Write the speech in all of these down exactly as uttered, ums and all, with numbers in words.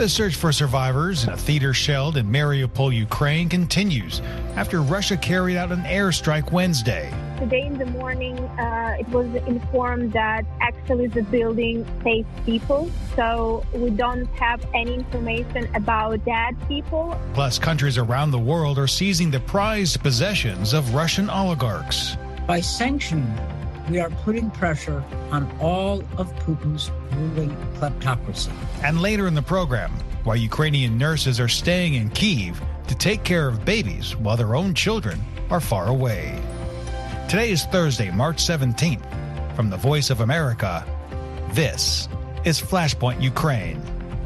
The search for survivors in a theater shelled in Mariupol, Ukraine continues after Russia carried out an airstrike Wednesday. Today in the morning, uh, it was informed that actually the building saved people, so we don't have any information about dead people. Plus, countries around the world are seizing the prized possessions of Russian oligarchs. By sanctioning, we are putting pressure on all of Putin's ruling kleptocracy. And later in the program, why Ukrainian nurses are staying in Kyiv to take care of babies while their own children are far away. Today is Thursday, March seventeenth. From the Voice of America, this is Flashpoint Ukraine.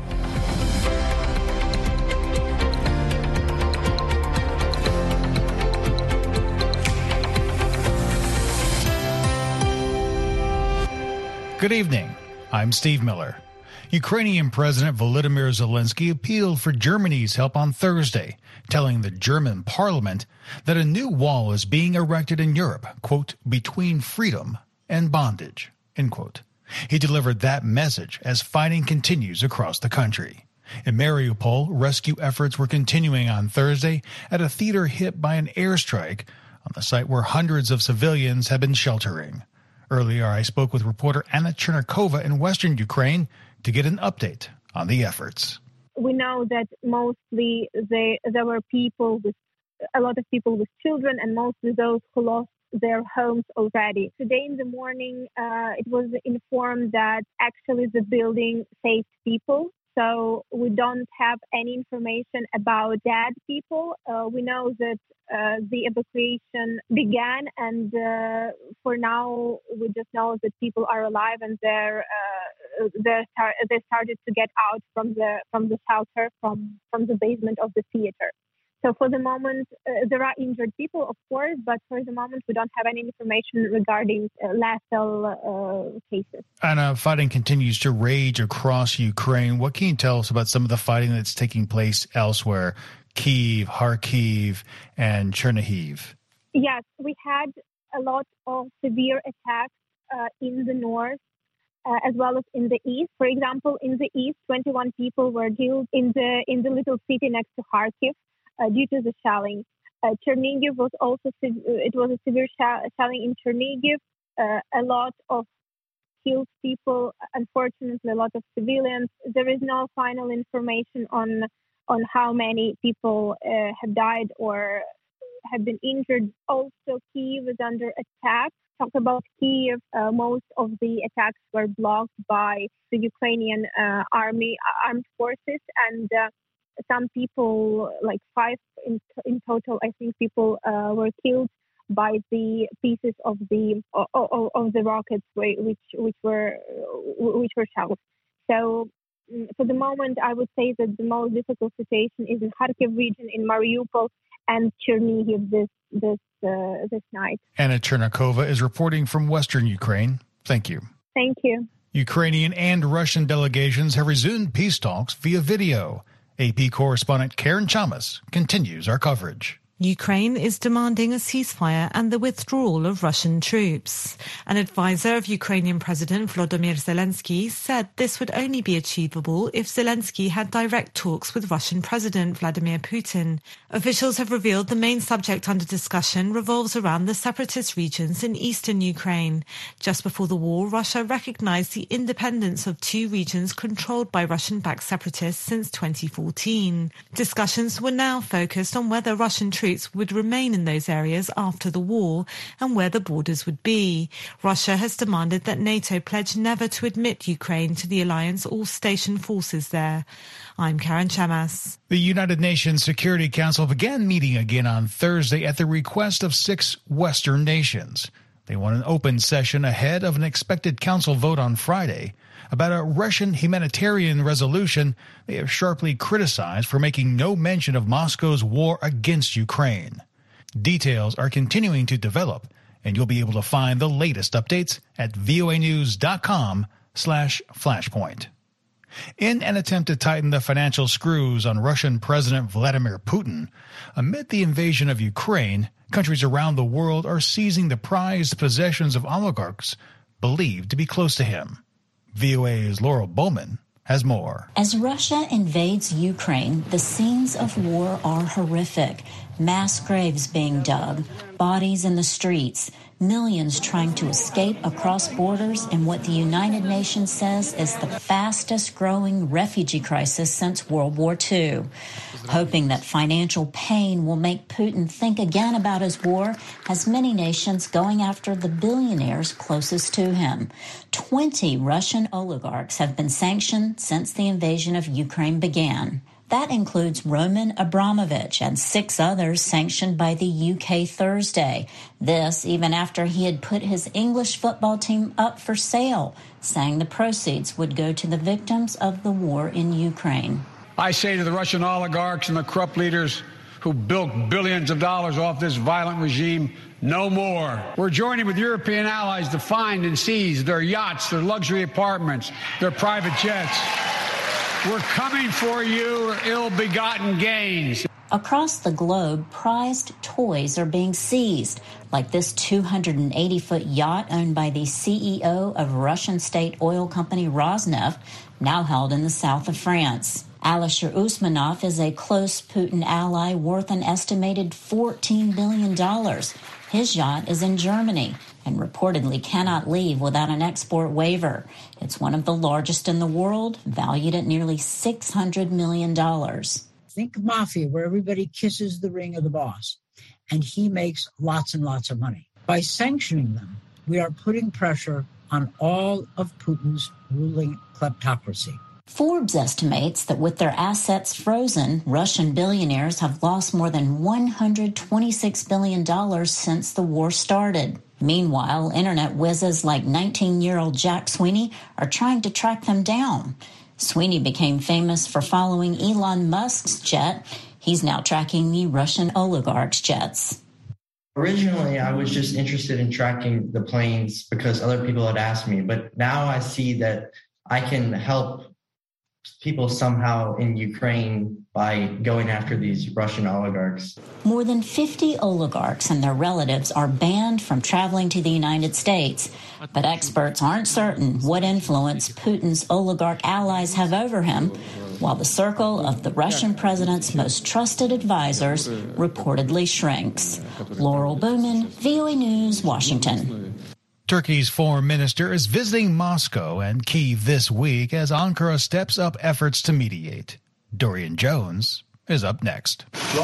Good evening. I'm Steve Miller. Ukrainian President Volodymyr Zelensky appealed for Germany's help on Thursday, telling the German parliament that a new wall is being erected in Europe, quote, between freedom and bondage, end quote. He delivered that message as fighting continues across the country. In Mariupol, rescue efforts were continuing on Thursday at a theater hit by an airstrike on the site where hundreds of civilians have been sheltering. Earlier, I spoke with reporter Anna Chernakova in western Ukraine to get an update on the efforts. We know that mostly they, there were people with a lot of people with children, and mostly those who lost their homes already. Today in the morning, uh, it was informed that actually the building saved people. So we don't have any information about dead people. Uh, we know that uh, the evacuation began, and uh, for now we just know that people are alive and they're uh, they're start, they started to get out from the from the shelter from from the basement of the theater. So for the moment, uh, there are injured people, of course, but for the moment, we don't have any information regarding uh, lethal uh, cases. And uh, fighting continues to rage across Ukraine. What can you tell us about some of the fighting that's taking place elsewhere? Kyiv, Kharkiv, and Chernihiv. Yes, we had a lot of severe attacks uh, in the north, uh, as well as in the east. For example, in the east, twenty-one people were killed in the in the little city next to Kharkiv. Uh, due to the shelling. Uh, Chernihiv was also, it was a severe shelling in Chernihiv. Uh, a lot of killed people, unfortunately, a lot of civilians. There is no final information on on how many people uh, have died or have been injured. Also, Kyiv is under attack. Talk about Kyiv, uh, most of the attacks were blocked by the Ukrainian uh, army, armed forces, and uh, some people, like five in, in total, I think people uh, were killed by the pieces of the of, of the rockets which which were which were shelled. So for the moment, I would say that the most difficult situation is in Kharkiv region, in Mariupol, and Chernihiv this this uh, this night. Anna Chernakova is reporting from western Ukraine. Thank you. Thank you. Ukrainian and Russian delegations have resumed peace talks via video. A P correspondent Karen Chamas continues our coverage. Ukraine is demanding a ceasefire and the withdrawal of Russian troops. An advisor of Ukrainian President Volodymyr Zelensky said this would only be achievable if Zelensky had direct talks with Russian President Vladimir Putin. Officials have revealed the main subject under discussion revolves around the separatist regions in eastern Ukraine. Just before the war, Russia recognized the independence of two regions controlled by Russian-backed separatists since twenty fourteen. Discussions were now focused on whether Russian troops would remain in those areas after the war and where the borders would be. Russia has demanded that NATO pledge never to admit Ukraine to the alliance or station forces there. I'm Karen Chamas. The United Nations Security Council began meeting again on Thursday at the request of six Western nations. They want an open session ahead of an expected council vote on Friday about a Russian humanitarian resolution they have sharply criticized for making no mention of Moscow's war against Ukraine. Details are continuing to develop, and you'll be able to find the latest updates at voanews.com slash flashpoint. In an attempt to tighten the financial screws on Russian President Vladimir Putin, amid the invasion of Ukraine, countries around the world are seizing the prized possessions of oligarchs believed to be close to him. V O A's Laurel Bowman has more. As Russia invades Ukraine, the scenes of war are horrific. Mass graves being dug, bodies in the streets, millions trying to escape across borders in what the United Nations says is the fastest growing refugee crisis since World War Two. Hoping that financial pain will make Putin think again about his war, has many nations going after the billionaires closest to him. Twenty Russian oligarchs have been sanctioned since the invasion of Ukraine began. That includes Roman Abramovich and six others sanctioned by the U K Thursday. This even after he had put his English football team up for sale, saying the proceeds would go to the victims of the war in Ukraine. I say to the Russian oligarchs and the corrupt leaders who bilk billions of dollars off this violent regime, no more. We're joining with European allies to find and seize their yachts, their luxury apartments, their private jets. We're coming for you, ill-begotten gains. Across the globe, prized toys are being seized, like this two hundred eighty foot yacht owned by the C E O of Russian state oil company Rosneft, now held in the south of France. Alisher Usmanov is a close Putin ally worth an estimated fourteen billion dollars. His yacht is in Germany and reportedly cannot leave without an export waiver. It's one of the largest in the world, valued at nearly six hundred million dollars. Think of mafia, where everybody kisses the ring of the boss, and he makes lots and lots of money. By sanctioning them, we are putting pressure on all of Putin's ruling kleptocracy. Forbes estimates that with their assets frozen, Russian billionaires have lost more than one hundred twenty-six billion dollars since the war started. Meanwhile, internet whizzes like nineteen-year-old Jack Sweeney are trying to track them down. Sweeney became famous for following Elon Musk's jet. He's now tracking the Russian oligarch's jets. Originally, I was just interested in tracking the planes because other people had asked me, but now I see that I can help people somehow in Ukraine by going after these Russian oligarchs. More than fifty oligarchs and their relatives are banned from traveling to the United States, but experts aren't certain what influence Putin's oligarch allies have over him, while the circle of the Russian president's most trusted advisors reportedly shrinks. Laurel Bowman, V O A News, Washington. Turkey's foreign minister is visiting Moscow and Kyiv this week as Ankara steps up efforts to mediate. Dorian Jones is up next.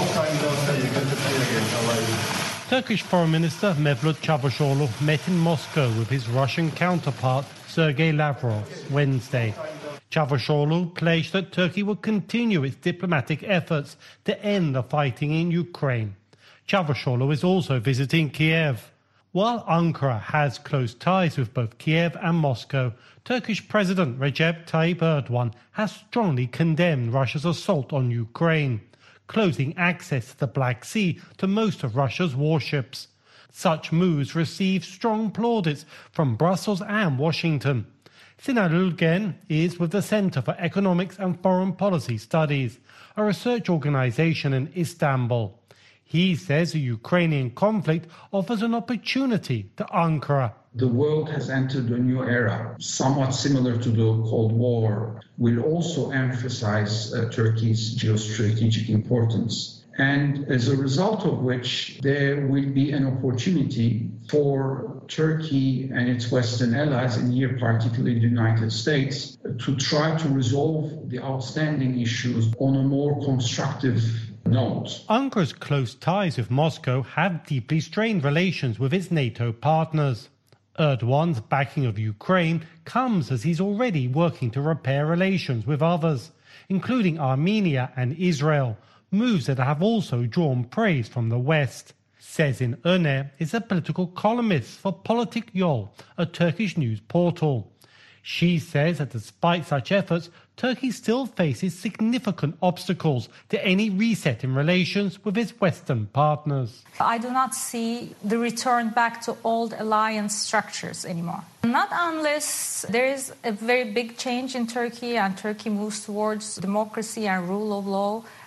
Turkish Foreign Minister Mevlut Çavuşoğlu met in Moscow with his Russian counterpart Sergei Lavrov Wednesday. Çavuşoğlu pledged that Turkey will continue its diplomatic efforts to end the fighting in Ukraine. Çavuşoğlu is also visiting Kiev. While Ankara has close ties with both Kiev and Moscow, Turkish President Recep Tayyip Erdogan has strongly condemned Russia's assault on Ukraine, closing access to the Black Sea to most of Russia's warships. Such moves receive strong plaudits from Brussels and Washington. Sinan Ülgen is with the Center for Economics and Foreign Policy Studies, a research organization in Istanbul. He says the Ukrainian conflict offers an opportunity to Ankara. The world has entered a new era, somewhat similar to the Cold War, will also emphasize uh, Turkey's geostrategic importance. And as a result of which, there will be an opportunity for Turkey and its Western allies, and here particularly the United States, to try to resolve the outstanding issues on a more constructive note. Ankara's close ties with Moscow have deeply strained relations with its NATO partners. Erdogan's backing of Ukraine comes as he's already working to repair relations with others, including Armenia and Israel, moves that have also drawn praise from the West. Sezin Öner is a political columnist for Politik Yol, a Turkish news portal. She says that despite such efforts, Turkey still faces significant obstacles to any reset in relations with its Western partners. I do not see the return back to old alliance structures anymore. Not unless there is a very big change in Turkey and Turkey moves towards democracy and rule of law.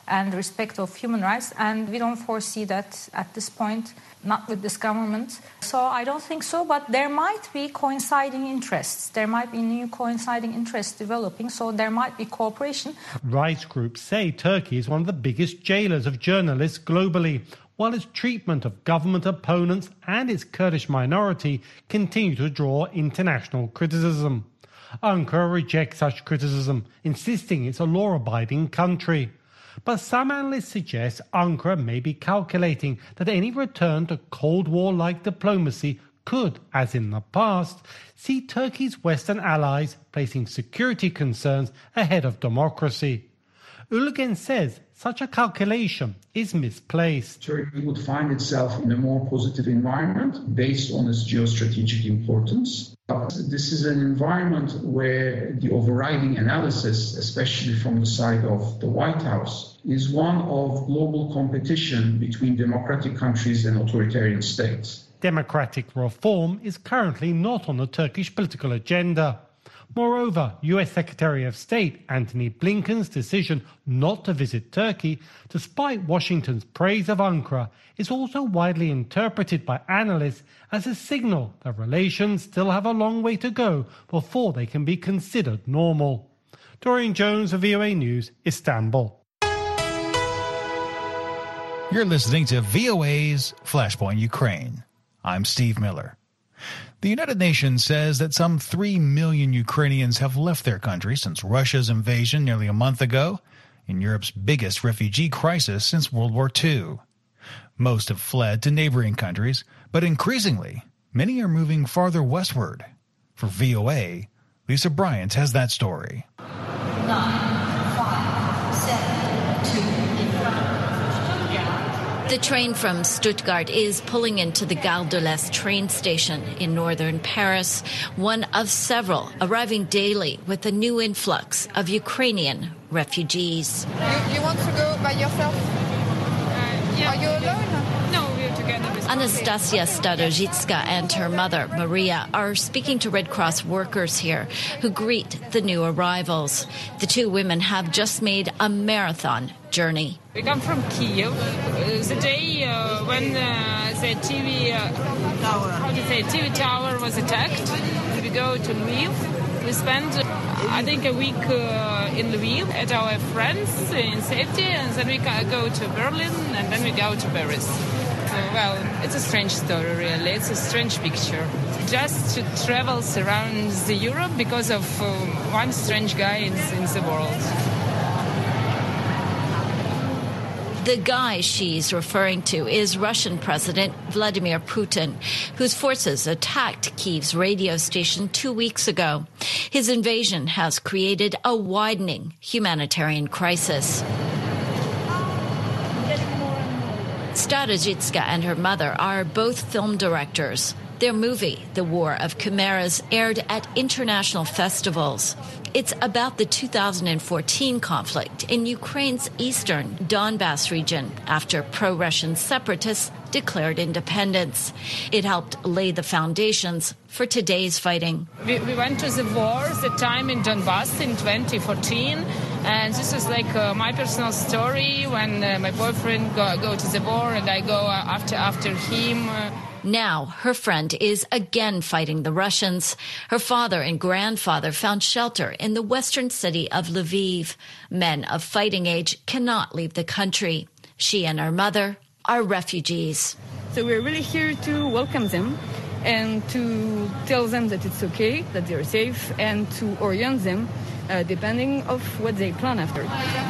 and respect of human rights. And we don't foresee that at this point, not with this government. So I don't think so, but there might be coinciding interests. There might be new coinciding interests developing, so there might be cooperation. Rights groups say Turkey is one of the biggest jailers of journalists globally, while its treatment of government opponents and its Kurdish minority continue to draw international criticism. Ankara rejects such criticism, insisting it's a law-abiding country. But some analysts suggest Ankara may be calculating that any return to Cold War-like diplomacy could, as in the past, see Turkey's Western allies placing security concerns ahead of democracy. Ülgen says such a calculation is misplaced. Turkey would find itself in a more positive environment based on its geostrategic importance. But this is an environment where the overriding analysis, especially from the side of the White House, is one of global competition between democratic countries and authoritarian states. Democratic reform is currently not on the Turkish political agenda. Moreover, U S Secretary of State Antony Blinken's decision not to visit Turkey, despite Washington's praise of Ankara, is also widely interpreted by analysts as a signal that relations still have a long way to go before they can be considered normal. Dorian Jones of V O A News, Istanbul. You're listening to V O A's Flashpoint Ukraine. I'm Steve Miller. The United Nations says that some three million Ukrainians have left their country since Russia's invasion nearly a month ago, in Europe's biggest refugee crisis since World War Two. Most have fled to neighboring countries, but increasingly, many are moving farther westward. For V O A, Lisa Bryant has that story. Nine, five, seven, two, The train from Stuttgart is pulling into the Gare de l'Est train station in northern Paris, one of several arriving daily with a new influx of Ukrainian refugees. You, you want to go by yourself? Uh, yeah. Are you alone? No, we're together with Anastasia Starozhitska and her mother, Maria, are speaking to Red Cross workers here who greet the new arrivals. The two women have just made a marathon journey. We come from Kiev. Uh, the day uh, when uh, the T V uh, tower, how to say, T V tower was attacked, we go to Lviv. We spend, uh, I think, a week uh, in Lviv at our friends in safety, and then we go to Berlin, and then we go to Paris. So, well, it's a strange story, really. It's a strange picture. Just to travel around the Europe because of uh, one strange guy in, in the world. The guy she's referring to is Russian President Vladimir Putin, whose forces attacked Kyiv's radio station two weeks ago. His invasion has created a widening humanitarian crisis. Starozhitska and her mother are both film directors. Their movie, The War of Chimeras, aired at international festivals. It's about the two thousand fourteen conflict in Ukraine's eastern Donbas region after pro-Russian separatists declared independence. It helped lay the foundations for today's fighting. We, we went to the war, the time in Donbas in twenty fourteen, and this is like uh, my personal story when uh, my boyfriend go, go to the war and I go uh, after after him. Uh, Now, her friend is again fighting the Russians. Her father and grandfather found shelter in the western city of Lviv. Men of fighting age cannot leave the country. She and her mother are refugees. So we're really here to welcome them and to tell them that it's okay, that they're safe, and to orient them uh, depending of what they plan after.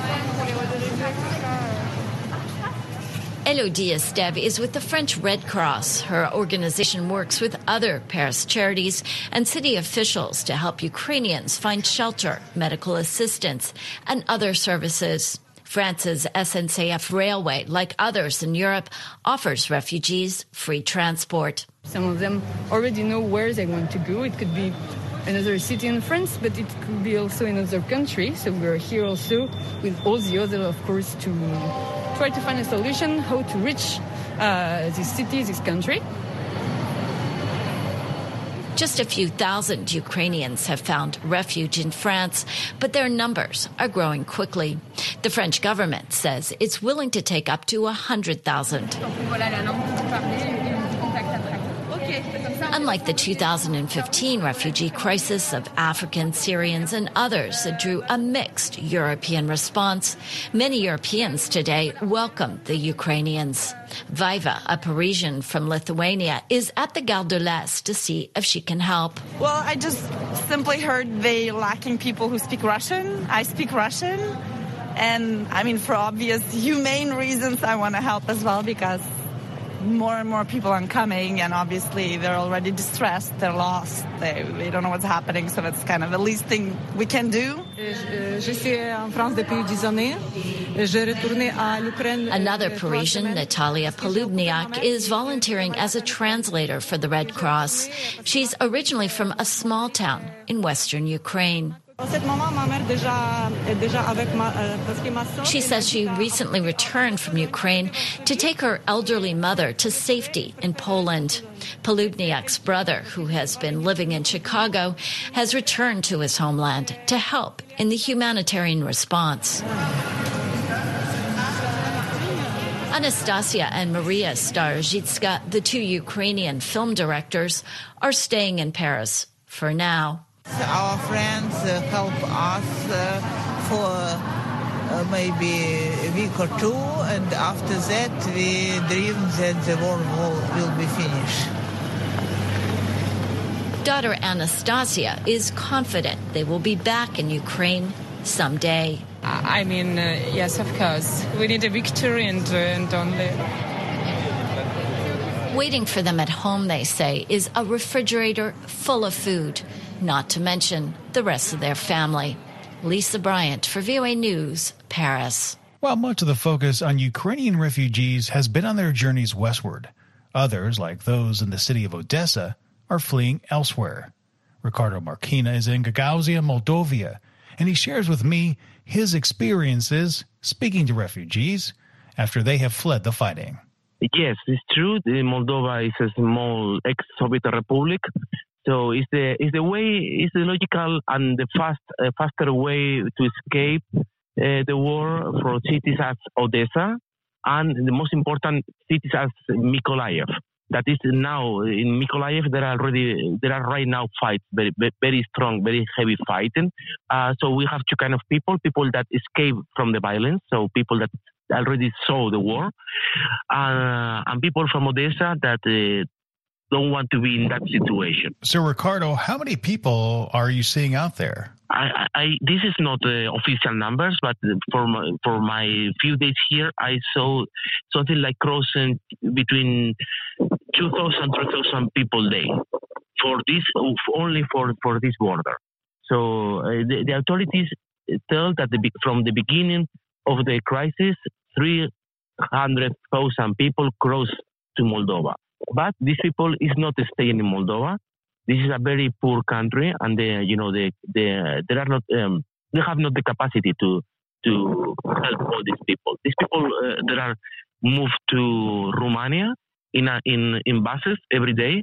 Elodie Esteve is with the French Red Cross. Her organization works with other Paris charities and city officials to help Ukrainians find shelter, medical assistance, and other services. France's S N C F Railway, like others in Europe, offers refugees free transport. Some of them already know where they want to go. It could be another city in France, but it could be also another country. So we're here also with all the others, of course, to try to find a solution how to reach uh, this city, this country. Just a few thousand Ukrainians have found refuge in France, but their numbers are growing quickly. The French government says it's willing to take up to one hundred thousand. Unlike the two thousand fifteen refugee crisis of Africans, Syrians, and others that drew a mixed European response, many Europeans today welcome the Ukrainians. Viva, a Parisian from Lithuania, is at the Gare de l'Est to see if she can help. Well, I just simply heard they lacking people who speak Russian. I speak Russian. And, I mean, for obvious humane reasons, I want to help as well because more and more people are coming, and obviously they're already distressed, they're lost, they, they don't know what's happening, so that's kind of the least thing we can do. Another Parisian, Natalia Polubniak, is volunteering as a translator for the Red Cross. She's originally from a small town in western Ukraine. She says she recently returned from Ukraine to take her elderly mother to safety in Poland. Polubniak's brother, who has been living in Chicago, has returned to his homeland to help in the humanitarian response. Anastasia and Maria Starozhitska, the two Ukrainian film directors, are staying in Paris for now. Our friends uh, help us uh, for uh, maybe a week or two, and after that we dream that the war will be finished. Daughter Anastasia is confident they will be back in Ukraine someday. I mean, uh, yes, of course. We need a victory and, uh, and only... Waiting for them at home, they say, is a refrigerator full of food, not to mention the rest of their family. Lisa Bryant for V O A News, Paris. While much of the focus on Ukrainian refugees has been on their journeys westward, others, like those in the city of Odessa, are fleeing elsewhere. Ricardo Marquina is in Gagauzia, Moldova, and he shares with me his experiences speaking to refugees after they have fled the fighting. Yes, it's true. Moldova is a small ex-Soviet republic. So it's the it's the way, it's the logical and the fast uh, faster way to escape uh, the war for cities as Odessa and the most important cities as Mykolaiv. That is now in Mykolaiv there are already there are right now fights, very very strong, very heavy fighting. Uh, so we have two kind of people: people that escape from the violence, so people that already saw the war, uh, and people from Odessa that. Uh, don't want to be in that situation. So, Ricardo, how many people are you seeing out there? I, I this is not uh, official numbers, but for my, for my few days here, I saw something like crossing between two thousand, three thousand people a day for this, only for, for this border. So uh, the, the authorities tell that the, from the beginning of the crisis, three hundred thousand people crossed to Moldova. But these people is not staying in Moldova. This is a very poor country, and they, you know, they, they, they are not, um, they have not the capacity to to help all these people. These people uh, that are moved to Romania in a, in in buses every day,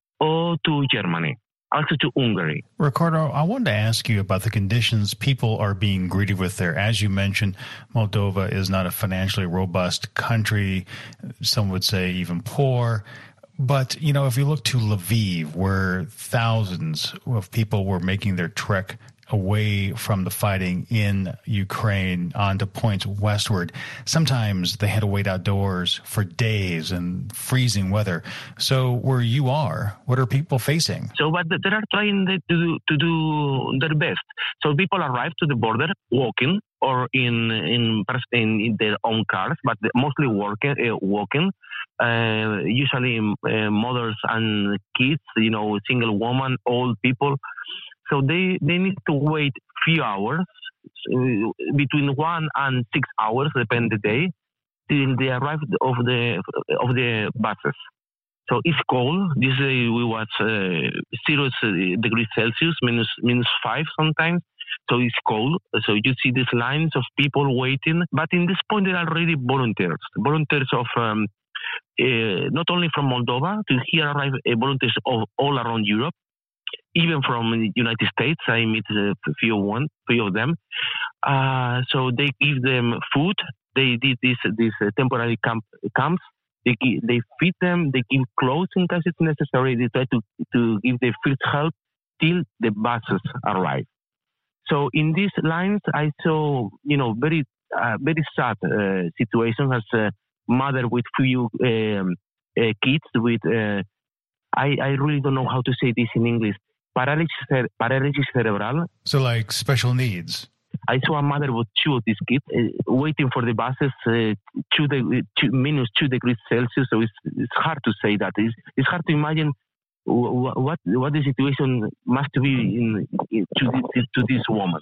or to Germany, also to Hungary. Ricardo, I wanted to ask you about the conditions people are being greeted with there. As you mentioned, Moldova is not a financially robust country. Some would say even poor. But, you know, if you look to Lviv, where thousands of people were making their trek away from the fighting in Ukraine onto points westward, sometimes they had to wait outdoors for days in freezing weather. So where you are, what are people facing? So, but they are trying to do, to do their best. So people arrive to the border walking or in in, in their own cars, but mostly walking, uh, walking. Uh, usually uh, mothers and kids, you know, single woman, old people. So they, they need to wait few hours, uh, between one and six hours, depending the day, till they arrive of the of the buses. So it's cold. This day we was uh, zero degrees Celsius, minus minus five sometimes. So it's cold. So you see these lines of people waiting. But in this point, there are already volunteers, volunteers of. Um, Uh, not only from Moldova, to here arrive uh, volunteers of all around Europe. even from the United States. I meet a few one, few of them. Uh, so they give them food. They did this this uh, temporary camp camps. They give, they feed them. They give clothes in case it's necessary. They try to to give the first help till the buses arrive. So in these lines, I saw you know very uh, very sad uh, situation as a mother with few um, uh, kids with. Uh, I, I really don't know how to say this in English. Paralysis, paralysis cerebral. So like special needs. I saw a mother with two of these kids uh, waiting for the buses, uh, two, de- two minus two degrees Celsius. So it's it's hard to say that. It's, it's hard to imagine w- what what the situation must be in, in to this, to this woman.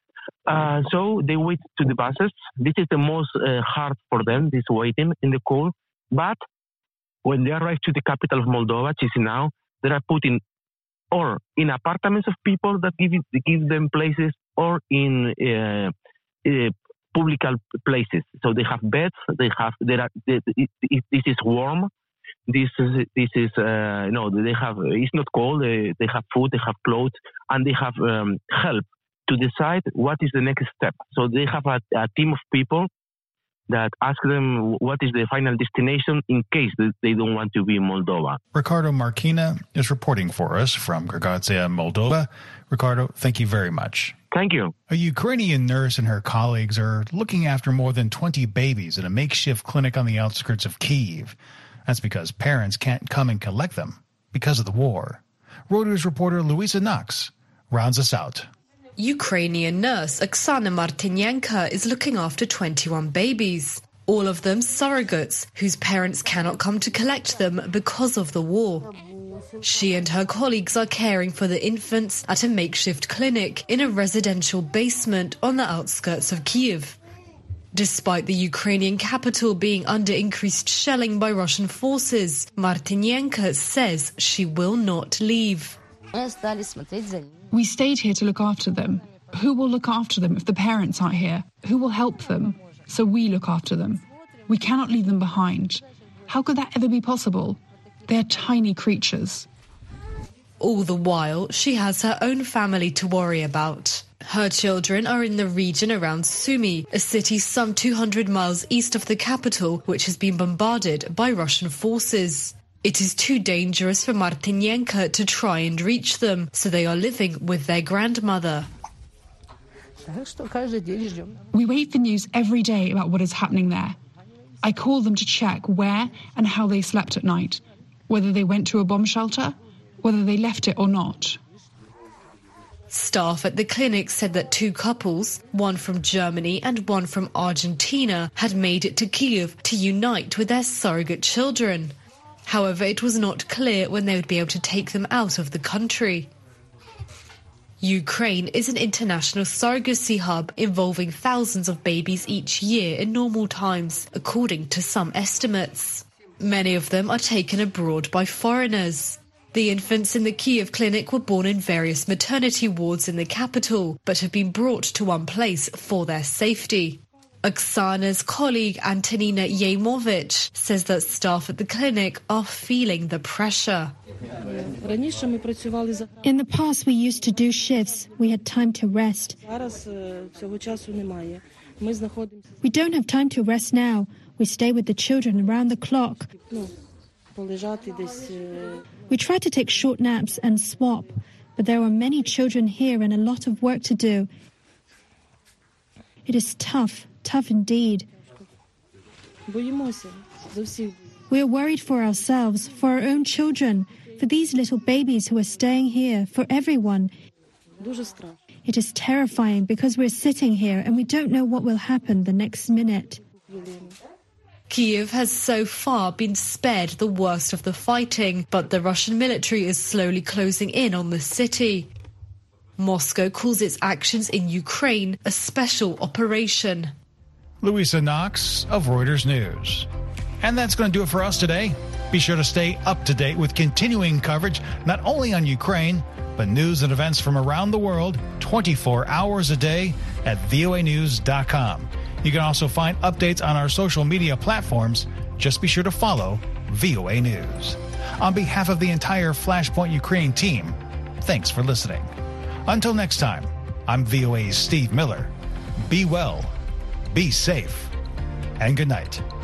Uh, so they wait to the buses. This is the most uh, hard for them. This waiting in the cold, but when they arrive to the capital of Moldova, Chisinau, they are put in or in apartments of people that give it, give them places, or in uh, uh, public places. So they have beds. They have there are they, it, it, this is warm. This is this is uh, no. They have it's not cold. They, they have food. They have clothes, and they have um, help to decide what is the next step. So they have a, a team of people that ask them what is the final destination in case they don't want to be in Moldova. Ricardo Marquina is reporting for us from Gheorghiu, Moldova. Ricardo, thank you very much. Thank you. A Ukrainian nurse and her colleagues are looking after more than twenty babies at a makeshift clinic on the outskirts of Kyiv. That's because parents can't come and collect them because of the war. Reuters reporter Luisa Knox rounds us out. Ukrainian nurse Oksana Martinenko is looking after twenty-one babies, all of them surrogates whose parents cannot come to collect them because of the war. She and her colleagues are caring for the infants at a makeshift clinic in a residential basement on the outskirts of Kyiv. Despite the Ukrainian capital being under increased shelling by Russian forces, Martinenko says she will not leave. We stayed here to look after them. Who will look after them if the parents aren't here? Who will help them? So we look after them. We cannot leave them behind. How could that ever be possible? They are tiny creatures. All the while, she has her own family to worry about. Her children are in the region around Sumy, a city some two hundred miles east of the capital, which has been bombarded by Russian forces. It is too dangerous for Martinenko to try and reach them, so they are living with their grandmother. We wait for news every day about what is happening there. I call them to check where and how they slept at night, whether they went to a bomb shelter, whether they left it or not. Staff at the clinic said that two couples, one from Germany and one from Argentina, had made it to Kyiv to unite with their surrogate children. However, it was not clear when they would be able to take them out of the country. Ukraine is an international surrogacy hub involving thousands of babies each year in normal times, according to some estimates. Many of them are taken abroad by foreigners. The infants in the Kyiv clinic were born in various maternity wards in the capital, but have been brought to one place for their safety. Oksana's colleague Antonina Yemovich says that staff at the clinic are feeling the pressure. In the past, we used to do shifts. We had time to rest. We don't have time to rest now. We stay with the children around the clock. We try to take short naps and swap, but there are many children here and a lot of work to do. It is tough, tough indeed. We are worried for ourselves, for our own children, for these little babies who are staying here, for everyone. It is terrifying because we're sitting here and we don't know what will happen the next minute. Kyiv has so far been spared the worst of the fighting, but the Russian military is slowly closing in on the city. Moscow calls its actions in Ukraine a special operation. Luisa Knox of Reuters News. And that's going to do it for us today. Be sure to stay up to date with continuing coverage, not only on Ukraine, but news and events from around the world twenty-four hours a day at V O A news dot com. You can also find updates on our social media platforms. Just be sure to follow V O A News. On behalf of the entire Flashpoint Ukraine team, Thanks for listening. Until next time, I'm V O A's Steve Miller. Be well, be safe, and good night.